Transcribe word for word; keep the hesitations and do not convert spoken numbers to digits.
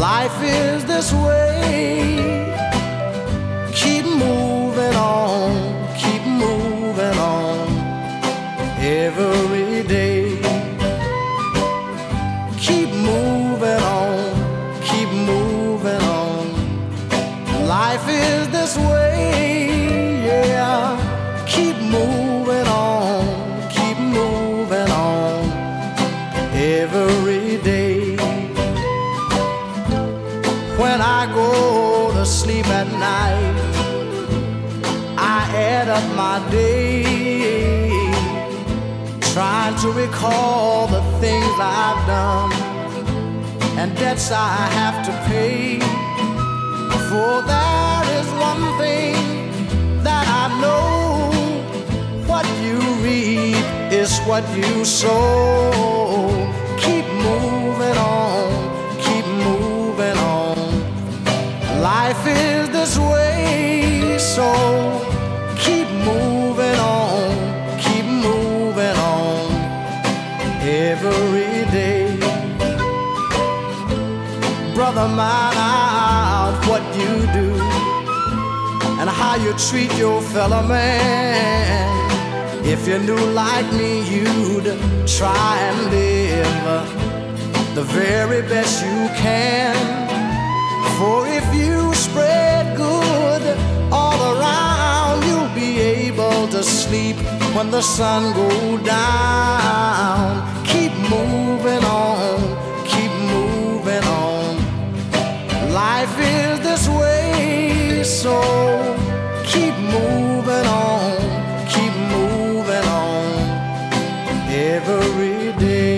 Life is this way. Keep moving on, keep moving on every day. Keep moving on, keep moving on. Life is this way, yeah. Keep moving on, keep moving on every day. When I go to sleep at night, I add up my day, trying to recall the things I've done and debts I have to pay. For there is one thing that I know: what you reap is what you sow. Keep moving on, keep moving on. Life is this way, so keep moving on, keep moving on every day. Brother, mind out what you do and how you treat your fellow man. If you knew like me, you'd try and live the very best you can. For if you spread good all around, you'll be able to sleep when the sun goes down. Keep moving on, keep moving on. Life is this way, so keep moving on, keep moving on every day.